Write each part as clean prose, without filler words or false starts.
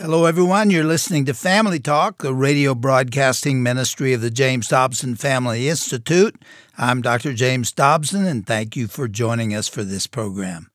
Hello, everyone. You're listening to Family Talk, the radio broadcasting ministry of the James Dobson Family Institute. I'm Dr. James Dobson, and thank you for joining us for this program.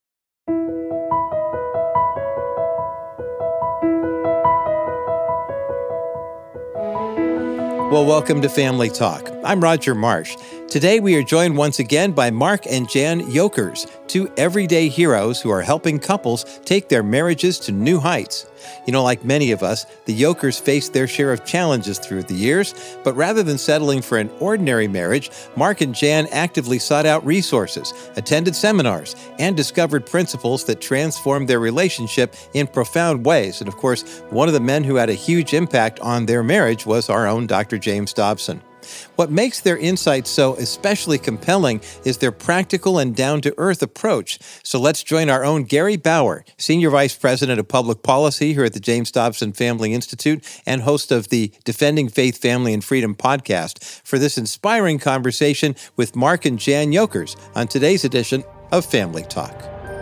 Well, welcome to Family Talk. I'm Roger Marsh. Today we are joined once again by Mark and Jan Yokers, two everyday heroes who are helping couples take their marriages to new heights. You know, like many of us, the Yokers faced their share of challenges through the years, but rather than settling for an ordinary marriage, Mark and Jan actively sought out resources, attended seminars, and discovered principles that transformed their relationship in profound ways. And of course, one of the men who had a huge impact on their marriage was our own Dr. James Dobson. What makes their insights so especially compelling is their practical and down-to-earth approach. So let's join our own Gary Bauer, Senior Vice President of Public Policy here at the James Dobson Family Institute and host of the Defending Faith, Family, and Freedom podcast, for this inspiring conversation with Mark and Jan Yokers on today's edition of Family Talk.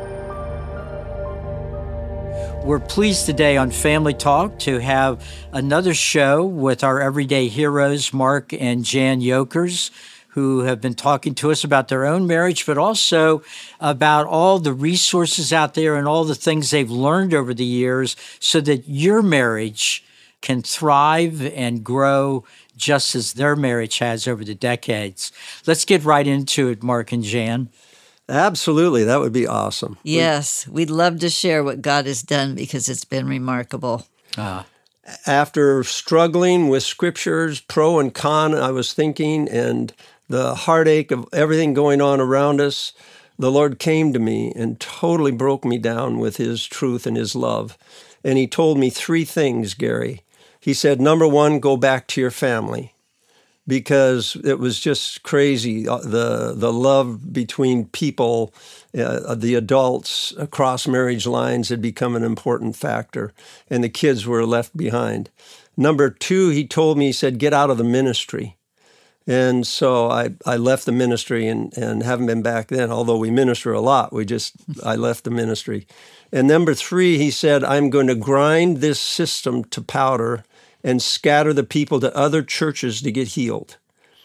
We're pleased today on Family Talk to have another show with our everyday heroes, Mark and Jan Yokers, who have been talking to us about their own marriage, but also about all the resources out there and all the things they've learned over the years so that your marriage can thrive and grow just as their marriage has over the decades. Let's get right into it, Mark and Jan. Absolutely. That would be awesome. Yes, we'd love to share what God has done because it's been remarkable. After struggling with scriptures, pro and con, I was thinking, and the heartache of everything going on around us, the Lord came to me and totally broke me down with His truth and His love. And He told me three things, Gary. He said, number one, go back to your family. Because it was just crazy, the love between people, the adults across marriage lines had become an important factor, and the kids were left behind. Number two, he told me, he said, get out of the ministry. And so I left the ministry and haven't been back then, although we minister a lot. I left the ministry. And number three, he said, I'm going to grind this system to powder and scatter the people to other churches to get healed.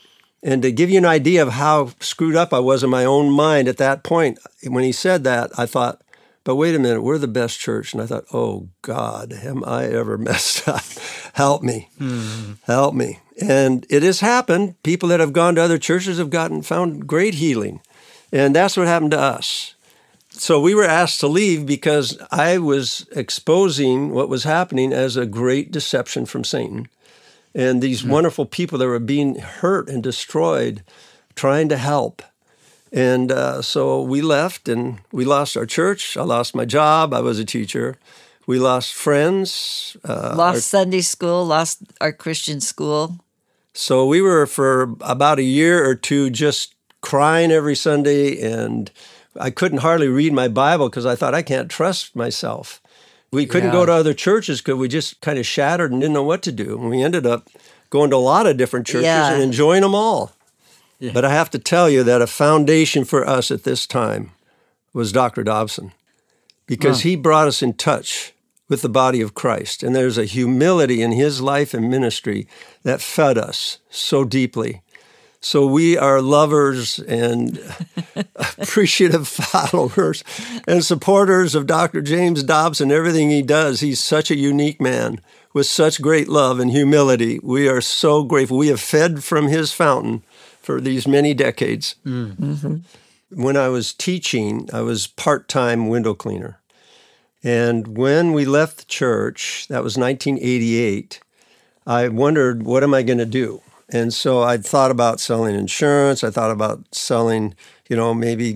And to give you an idea of how screwed up I was in my own mind at that point, when he said that, I thought, but wait a minute, we're the best church. And I thought, oh God, am I ever messed up? Help me. Help me. And it has happened. People that have gone to other churches have found great healing. And that's what happened to us. So we were asked to leave because I was exposing what was happening as a great deception from Satan. And these wonderful people that were being hurt and destroyed, trying to help. And so we left and we lost our church. I lost my job. I was a teacher. We lost friends. Lost Sunday school, lost our Christian school. So we were for about a year or two just crying every Sunday, and I couldn't hardly read my Bible because I thought I can't trust myself. We couldn't go to other churches because we just kind of shattered and didn't know what to do. And we ended up going to a lot of different churches and enjoying them all. Yeah. But I have to tell you that a foundation for us at this time was Dr. Dobson, because he brought us in touch with the body of Christ. And there's a humility in his life and ministry that fed us so deeply. So we are lovers and appreciative followers and supporters of Dr. James Dobson, everything he does. He's such a unique man with such great love and humility. We are so grateful. We have fed from his fountain for these many decades. Mm-hmm. When I was teaching, I was part-time window cleaner. And when we left the church, that was 1988, I wondered, what am I going to do? And so I'd thought about selling insurance. I thought about selling, maybe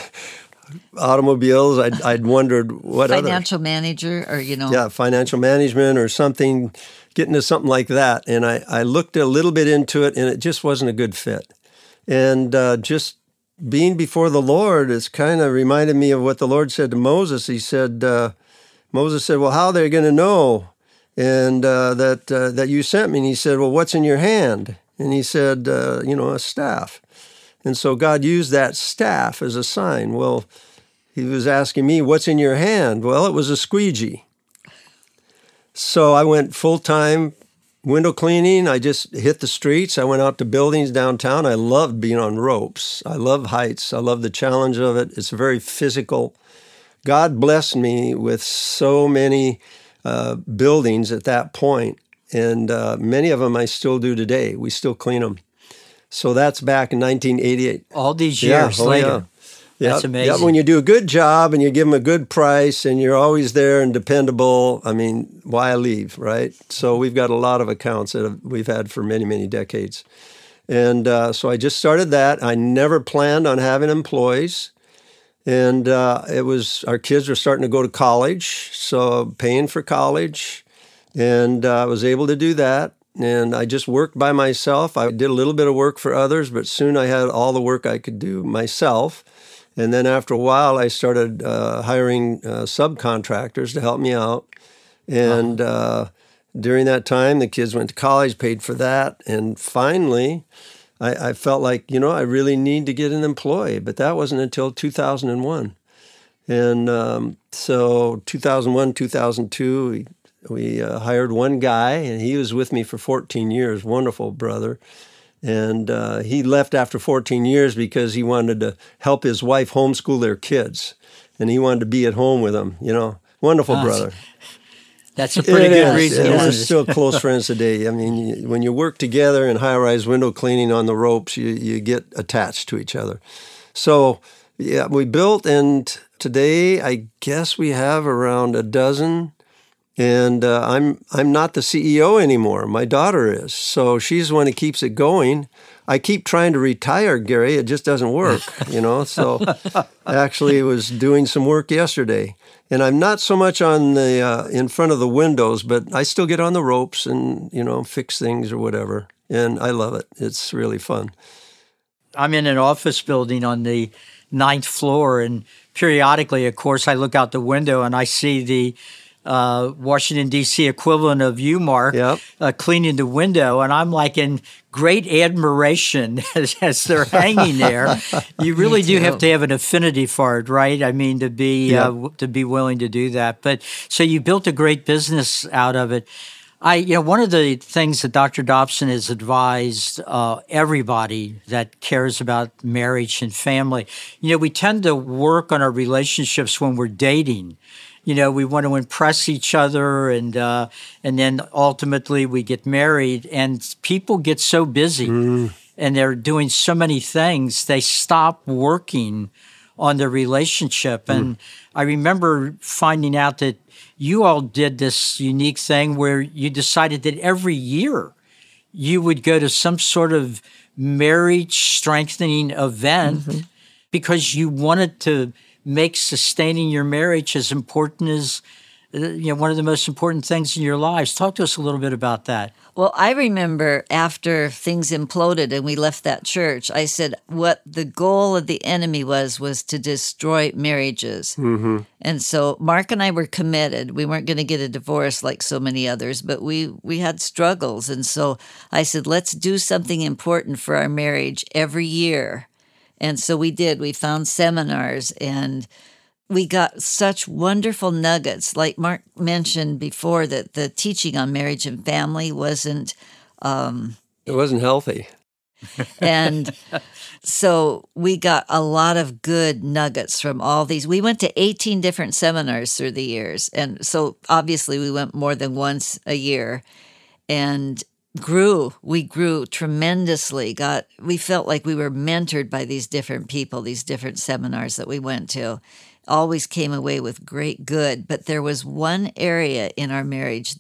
automobiles. I'd wondered what financial manager or, Yeah, financial management or something, get into something like that. And I looked a little bit into it, and it just wasn't a good fit. And just being before the Lord is kind of reminded me of what the Lord said to Moses. He said, Moses said, well, how are they going to know? And that you sent me. And he said, well, what's in your hand? And he said, a staff. And so God used that staff as a sign. Well, he was asking me, what's in your hand? Well, it was a squeegee. So I went full-time window cleaning. I just hit the streets. I went out to buildings downtown. I loved being on ropes. I love heights. I love the challenge of it. It's very physical. God blessed me with so many buildings at that point, and many of them I still do today. We still clean them. So that's back in 1988. All these years later. Yeah. That's amazing. Yeah, when you do a good job and you give them a good price and you're always there and dependable, I mean, why leave, right? So we've got a lot of accounts that we've had for many, many decades. And so I just started that. I never planned on having employees. And our kids were starting to go to college, so paying for college. And I was able to do that. And I just worked by myself. I did a little bit of work for others, but soon I had all the work I could do myself. And then after a while, I started hiring subcontractors to help me out. And during that time, the kids went to college, paid for that. And finally, I felt like, I really need to get an employee. But that wasn't until 2001. And so 2001, 2002, we hired one guy, and he was with me for 14 years, wonderful brother. And he left after 14 years because he wanted to help his wife homeschool their kids. And he wanted to be at home with them, Wonderful brother. That's a pretty good reason. And we're still close friends today. I mean, when you work together in high-rise window cleaning on the ropes, you get attached to each other. So, yeah, we built, and today I guess we have around a dozen. And I'm not the CEO anymore. My daughter is. So she's the one who keeps it going. I keep trying to retire, Gary. It just doesn't work, So actually, I was doing some work yesterday. And I'm not so much on the in front of the windows, but I still get on the ropes and, fix things or whatever. And I love it. It's really fun. I'm in an office building on the 9th floor. And periodically, of course, I look out the window and I see the Washington, D.C. equivalent of you, Mark, cleaning the window. And I'm like in great admiration as they're hanging there. You really do have to have an affinity for it, right? I mean, to be willing to do that. But so you built a great business out of it. One of the things that Dr. Dobson has advised everybody that cares about marriage and family, we tend to work on our relationships when we're dating. We want to impress each other, and then ultimately we get married, and people get so busy, and they're doing so many things, they stop working on their relationship. And I remember finding out that you all did this unique thing where you decided that every year you would go to some sort of marriage strengthening event because you wanted to make sustaining your marriage as important as one of the most important things in your lives. Talk to us a little bit about that. Well, I remember after things imploded and we left that church, I said what the goal of the enemy was to destroy marriages. And so Mark and I were committed. We weren't going to get a divorce like so many others, but we had struggles. And so I said, let's do something important for our marriage every year. And so we did. We found seminars, and we got such wonderful nuggets. Like Mark mentioned before, that the teaching on marriage and family wasn't... it wasn't healthy. And so we got a lot of good nuggets from all these. We went to 18 different seminars through the years. And so obviously we went more than once a year. And we grew tremendously. We felt like we were mentored by these different people, these different seminars that we went to. Always came away with great good. But there was one area in our marriage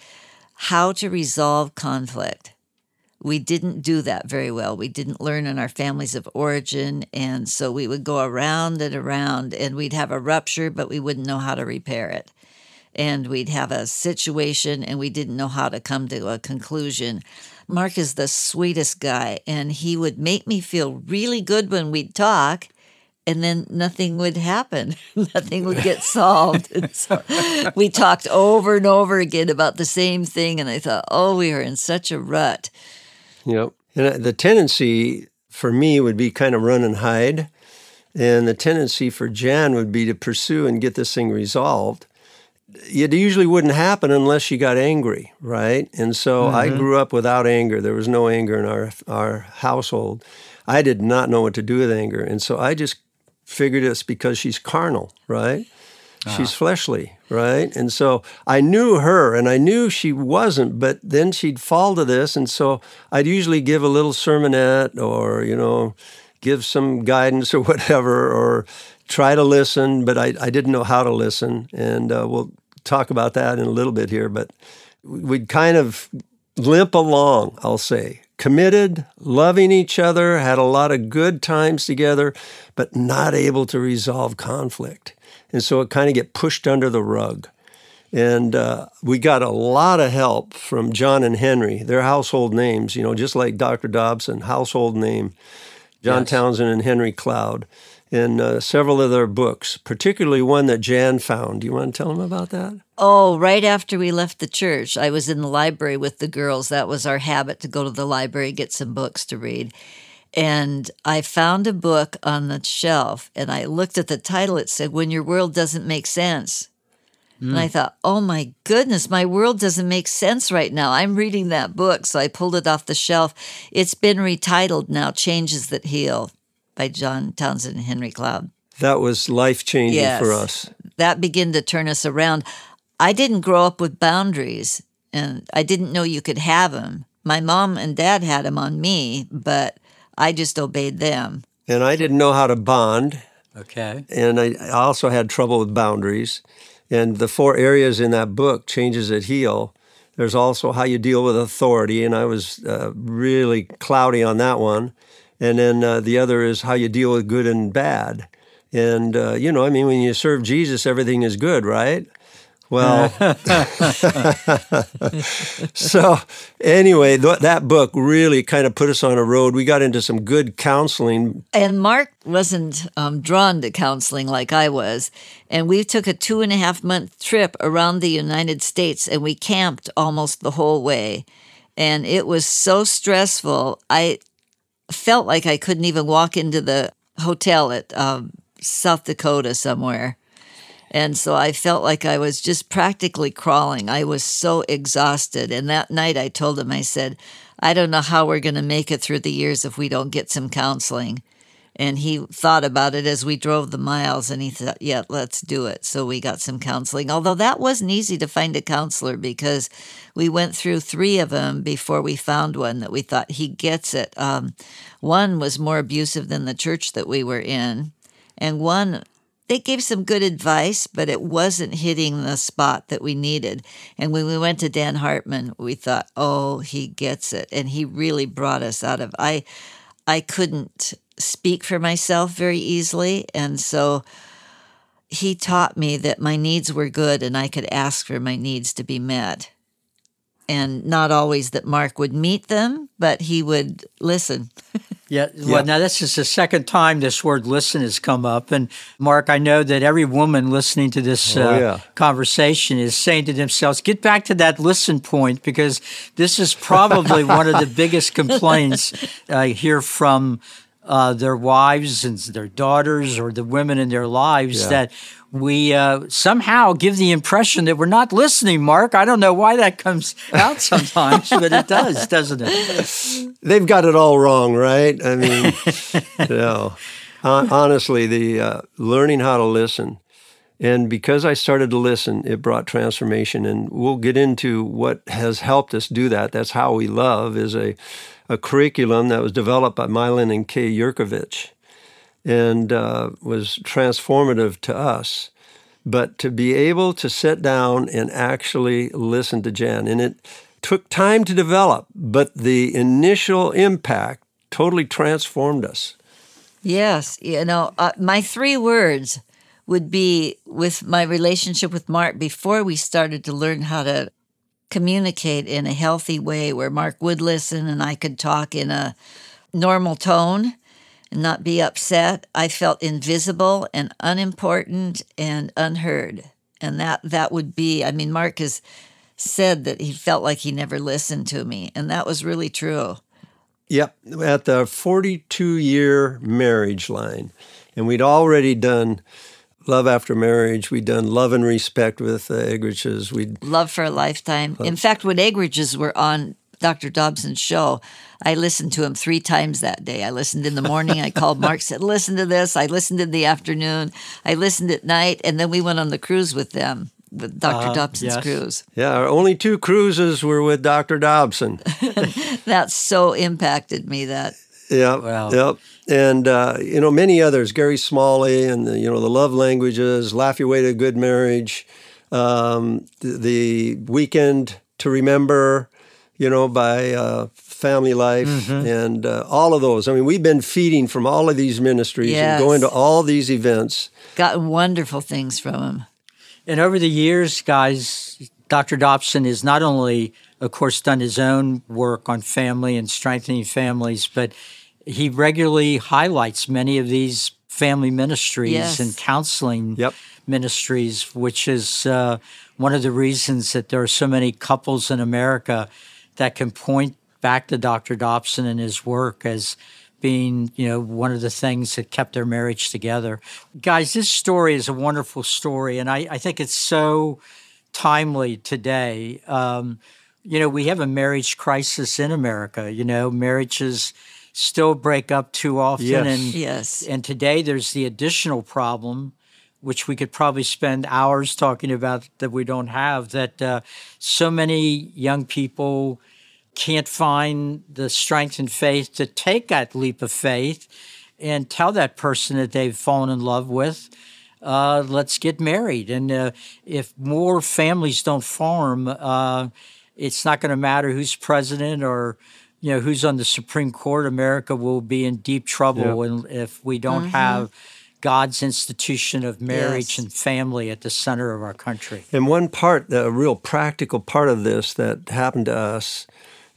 how to resolve conflict. We didn't do that very well. We didn't learn in our families of origin. And so we would go around and around, and we'd have a rupture, but we wouldn't know how to repair it. And we'd have a situation, and we didn't know how to come to a conclusion. Mark is the sweetest guy, and he would make me feel really good when we'd talk, and then nothing would happen. Nothing would get solved. And so we talked over and over again about the same thing, and I thought, we are in such a rut. Yep. And the tendency for me would be kind of run and hide, and the tendency for Jan would be to pursue and get this thing resolved. it usually wouldn't happen unless you got angry, right? And so I grew up without anger. There was no anger in our household. I did not know what to do with anger. And so I just figured it's because she's carnal, right? She's fleshly, right? And so I knew her, and I knew she wasn't, but then she'd fall to this. And so I'd usually give a little sermonette or, give some guidance or whatever, or try to listen, but I didn't know how to listen. And we'll talk about that in a little bit here. But we'd kind of limp along, I'll say. Committed, loving each other, had a lot of good times together, but not able to resolve conflict. And so it kind of get pushed under the rug. And we got a lot of help from John and Henry, their household names, just like Dr. Dobson, household name, John Townsend and Henry Cloud, and several of their books, particularly one that Jan found. Do you want to tell them about that? Oh, right after we left the church, I was in the library with the girls. That was our habit, to go to the library, get some books to read. And I found a book on the shelf, and I looked at the title. It said, When Your World Doesn't Make Sense. And I thought, oh my goodness, my world doesn't make sense right now. I'm reading that book. So I pulled it off the shelf. It's been retitled now, Changes That Heal, by John Townsend and Henry Cloud. That was life-changing for us. That began to turn us around. I didn't grow up with boundaries, and I didn't know you could have them. My mom and dad had them on me, but I just obeyed them. And I didn't know how to bond. Okay. And I also had trouble with boundaries. And the 4 areas in that book, Changes That Heal, there's also how you deal with authority, and I was really cloudy on that one. And then the other is how you deal with good and bad. And, when you serve Jesus, everything is good, right? Well, so anyway, that book really kind of put us on a road. We got into some good counseling. And Mark wasn't drawn to counseling like I was. And we took a 2.5-month trip around the United States, and we camped almost the whole way. And it was so stressful. I felt like I couldn't even walk into the hotel at South Dakota somewhere. And so I felt like I was just practically crawling. I was so exhausted. And that night I told him, I said, I don't know how we're going to make it through the years if we don't get some counseling. And he thought about it as we drove the miles, and he thought, yeah, let's do it. So we got some counseling, although that wasn't easy to find a counselor, because we went through 3 of them before we found one that we thought, he gets it. One was more abusive than the church that we were in, and one, they gave some good advice, but it wasn't hitting the spot that we needed. And when we went to Dan Hartman, we thought, oh, he gets it. And he really brought us out of, I couldn't speak for myself very easily. And so he taught me that my needs were good and I could ask for my needs to be met. And not always that Mark would meet them, but he would listen. Yeah, well, now this is the second time this word listen has come up. And Mark, I know that every woman listening to this conversation is saying to themselves, get back to that listen point, because this is probably one of the biggest complaints I hear from their wives and their daughters or the women in their lives, that we somehow give the impression that we're not listening, Mark. I don't know why that comes out sometimes, but it does, doesn't it? They've got it all wrong, right? I mean, honestly, the learning how to listen. And because I started to listen, it brought transformation. And we'll get into what has helped us do that. That's How We Love is a curriculum that was developed by Milan and Kay Yurkovich, and was transformative to us. But to be able to sit down and actually listen to Jan, and it took time to develop, but the initial impact totally transformed us. Yes, my 3 words would be, with my relationship with Mark, before we started to learn how to communicate in a healthy way where Mark would listen and I could talk in a normal tone and not be upset, I felt invisible and unimportant and unheard. And that would be, Mark has said that he felt like he never listened to me, and that was really true. Yep, at the 42-year marriage line, and we'd already done Love After Marriage. We'd done Love and Respect with Eggrich's. Love for a Lifetime. In fact, when Eggrich's were on Dr. Dobson's show, I listened to him 3 times that day. I listened in the morning. I called Mark, said, listen to this. I listened in the afternoon. I listened at night. And then we went on the cruise with them, with Dr. Dobson's cruise. Yeah, our only 2 cruises were with Dr. Dobson. That so impacted me that. Yeah, Wow. Yep. And, many others, Gary Smalley and, the Love Languages, Laugh Your Way to a Good Marriage, the Weekend to Remember, by Family Life, and all of those. I mean, we've been feeding from all of these ministries and going to all these events. Gotten wonderful things from him. And over the years, guys, Dr. Dobson has not only, of course, done his own work on family and strengthening families, but he regularly highlights many of these family ministries and counseling ministries, which is one of the reasons that there are so many couples in America that can point back to Dr. Dobson and his work as being, one of the things that kept their marriage together. Guys, this story is a wonderful story, and I think it's so timely today. We have a marriage crisis in America. Marriages still break up too often. And today there's the additional problem, which we could probably spend hours talking about that we don't have, that so many young people can't find the strength and faith to take that leap of faith and tell that person that they've fallen in love with, let's get married. And if more families don't form, it's not going to matter who's president or who's on the Supreme Court. America will be in deep trouble and if we don't have God's institution of marriage and family at the center of our country. And one part, a real practical part of this that happened to us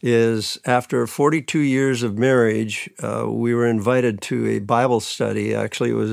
is after 42 years of marriage, we were invited to a Bible study. Actually, it was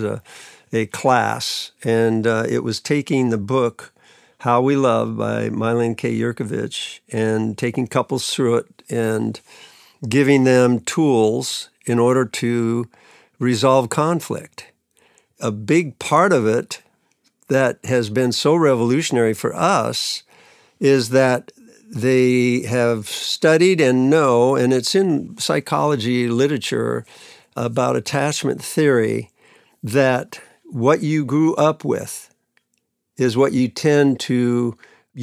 a class, and it was taking the book How We Love by Mylene K. Yurkovich and taking couples through it and giving them tools in order to resolve conflict. A big part of it that has been so revolutionary for us is that they have studied and know, and it's in psychology literature about attachment theory, that what you grew up with is what you tend to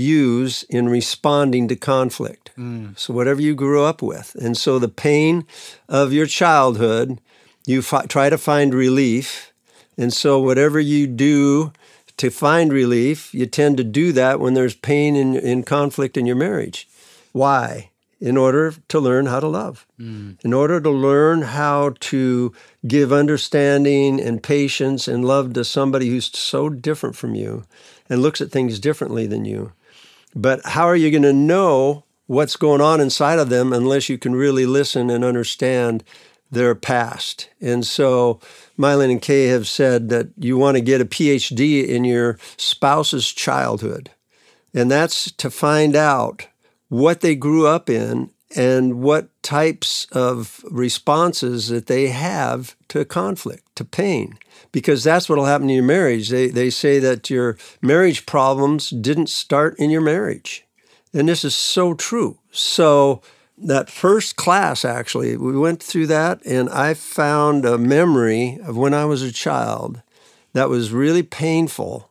use in responding to conflict. So whatever you grew up with. And so the pain of your childhood, you try to find relief. And so whatever you do to find relief, you tend to do that when there's pain in conflict in your marriage. Why? In order to learn how to love. In order to learn how to give understanding and patience and love to somebody who's so different from you and looks at things differently than you. But how are you going to know what's going on inside of them unless you can really listen and understand their past? And so Mylene and Kay have said that you want to get a PhD in your spouse's childhood. And that's to find out what they grew up in and what types of responses that they have to conflict, to pain. Because that's what will happen in your marriage. They say that your marriage problems didn't start in your marriage. And this is so true. So that first class, actually, we went through that, and I found a memory of when I was a child that was really painful,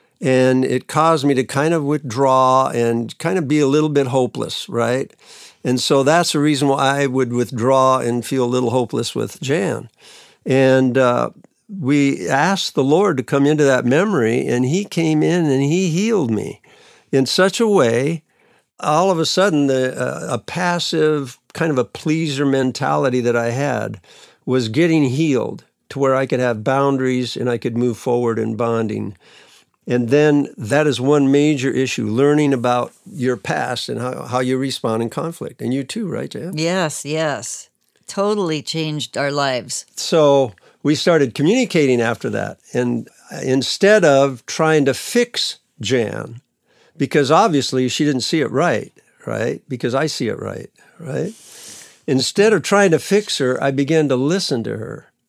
and it caused me to kind of withdraw and kind of be a little bit hopeless, right? And so that's the reason why I would withdraw and feel a little hopeless with Jan. And we asked the Lord to come into that memory, and He came in and He healed me in such a way. All of a sudden, a passive, kind of a pleaser mentality that I had was getting healed to where I could have boundaries and I could move forward in bonding. And then that is one major issue, learning about your past and how you respond in conflict. And you too, right, Jan? Yes. Totally changed our lives. So we started communicating after that. And instead of trying to fix Jan, because obviously she didn't see it right? Because I see it right? Instead of trying to fix her, I began to listen to her.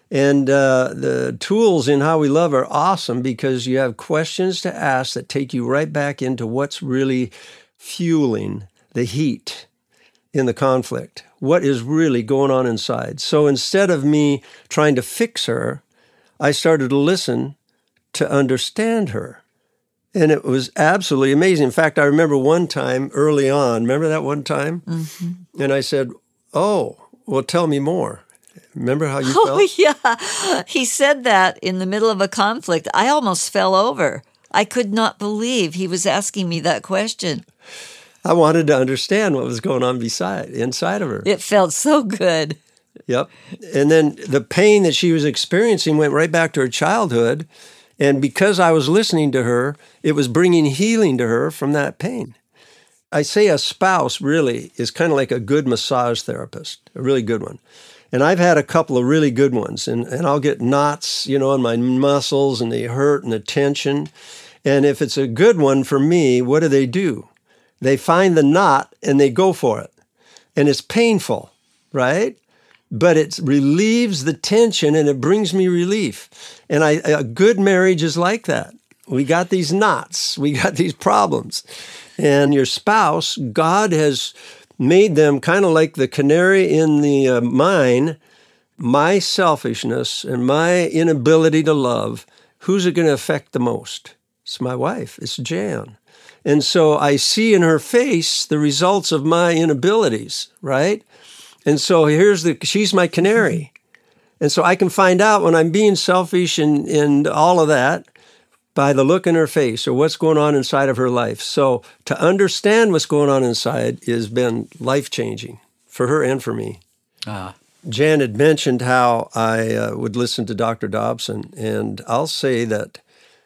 And the tools in How We Love are awesome because you have questions to ask that take you right back into what's really fueling the heat in the conflict. What is really going on inside? So instead of me trying to fix her, I started to listen to understand her. And it was absolutely amazing. In fact, I remember one time early on, remember that one time? Mm-hmm. And I said, "Oh, well, tell me more." Remember how you felt? Oh, yeah. He said that in the middle of a conflict. I almost fell over. I could not believe he was asking me that question. I wanted to understand what was going on inside of her. It felt so good. Yep. And then the pain that she was experiencing went right back to her childhood. And because I was listening to her, it was bringing healing to her from that pain. I say a spouse really is kind of like a good massage therapist, a really good one. And I've had a couple of really good ones, and I'll get knots, on my muscles, and they hurt and the tension. And if it's a good one for me, what do? They find the knot and they go for it. And it's painful, right? But it relieves the tension and it brings me relief. And a good marriage is like that. We got these knots, we got these problems. And your spouse, God has made them kind of like the canary in the mine. My selfishness and my inability to love, who's it going to affect the most? It's my wife. It's Jan. And so I see in her face the results of my inabilities, right? And so she's my canary. And so I can find out when I'm being selfish and all of that by the look in her face or what's going on inside of her life. So to understand what's going on inside has been life-changing for her and for me. Jan had mentioned how I would listen to Dr. Dobson, and I'll say that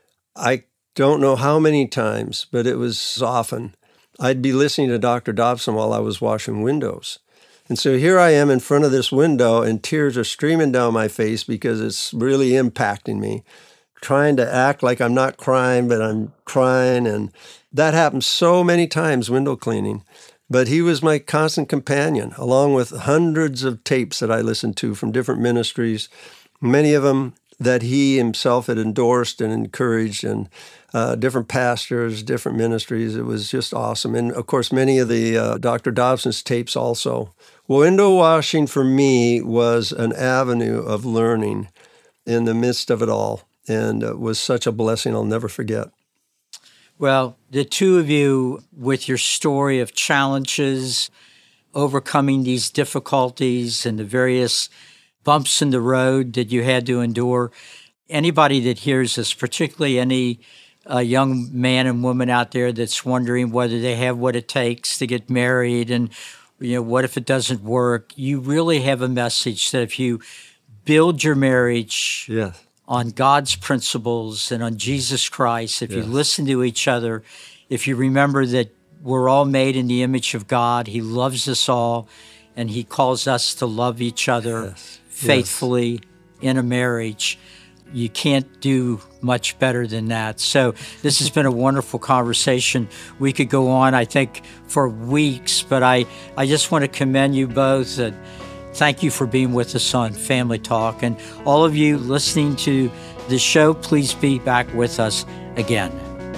I don't know how many times, but it was often, I'd be listening to Dr. Dobson while I was washing windows. And so here I am in front of this window, and tears are streaming down my face because it's really impacting me. Trying to act like I'm not crying, but I'm crying. And that happens so many times, window cleaning. But he was my constant companion, along with hundreds of tapes that I listened to from different ministries, many of them that he himself had endorsed and encouraged, and different pastors, different ministries. It was just awesome. And, of course, many of the Dr. Dobson's tapes also. Window washing for me was an avenue of learning in the midst of it all. And it was such a blessing I'll never forget. Well, the two of you, with your story of challenges, overcoming these difficulties and the various bumps in the road that you had to endure, anybody that hears this, particularly any young man and woman out there that's wondering whether they have what it takes to get married and, what if it doesn't work, you really have a message that if you build your marriage on God's principles and on Jesus Christ, if you listen to each other, if you remember that we're all made in the image of God, He loves us all, and He calls us to love each other faithfully in a marriage, you can't do much better than that. So this has been a wonderful conversation. We could go on, I think, for weeks, but I just want to commend you both. Thank you for being with us on Family Talk. And all of you listening to the show, please be back with us again.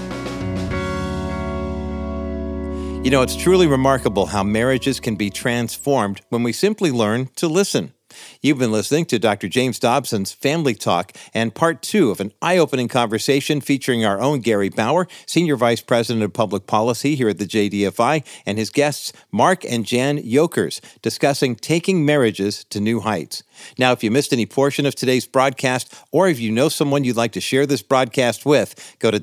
It's truly remarkable how marriages can be transformed when we simply learn to listen. You've been listening to Dr. James Dobson's Family Talk and part 2 of an eye-opening conversation featuring our own Gary Bauer, Senior Vice President of Public Policy here at the JDFI, and his guests, Mark and Jan Yokers, discussing taking marriages to new heights. Now, if you missed any portion of today's broadcast, or if you know someone you'd like to share this broadcast with, go to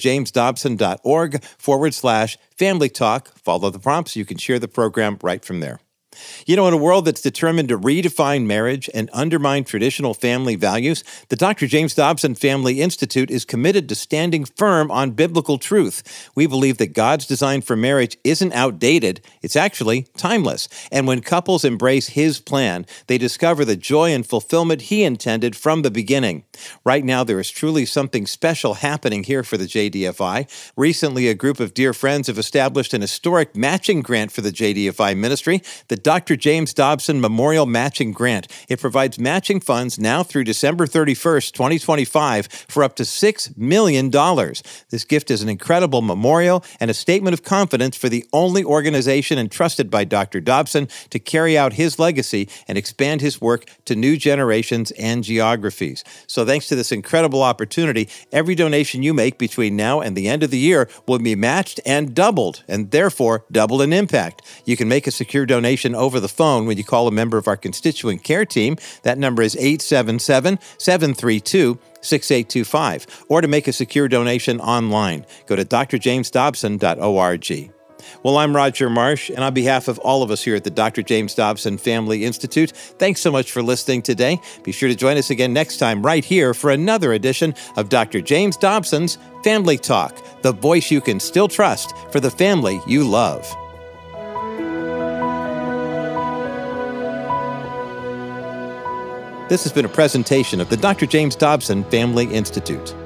drjamesdobson.org/Family Talk. Follow the prompts. You can share the program right from there. In a world that's determined to redefine marriage and undermine traditional family values, the Dr. James Dobson Family Institute is committed to standing firm on biblical truth. We believe that God's design for marriage isn't outdated, it's actually timeless. And when couples embrace His plan, they discover the joy and fulfillment He intended from the beginning. Right now, there is truly something special happening here for the JDFI. Recently, a group of dear friends have established an historic matching grant for the JDFI ministry. The Dr. James Dobson Memorial Matching Grant. It provides matching funds now through December 31st, 2025 for up to $6 million. This gift is an incredible memorial and a statement of confidence for the only organization entrusted by Dr. Dobson to carry out his legacy and expand his work to new generations and geographies. So thanks to this incredible opportunity, every donation you make between now and the end of the year will be matched and doubled, and therefore double in impact. You can make a secure donation over the phone when you call a member of our constituent care team. That number is 877-732-6825. Or to make a secure donation online, go to drjamesdobson.org. Well, I'm Roger Marsh, and on behalf of all of us here at the Dr. James Dobson Family Institute, thanks so much for listening today. Be sure to join us again next time right here for another edition of Dr. James Dobson's Family Talk, the voice you can still trust for the family you love. This has been a presentation of the Dr. James Dobson Family Institute.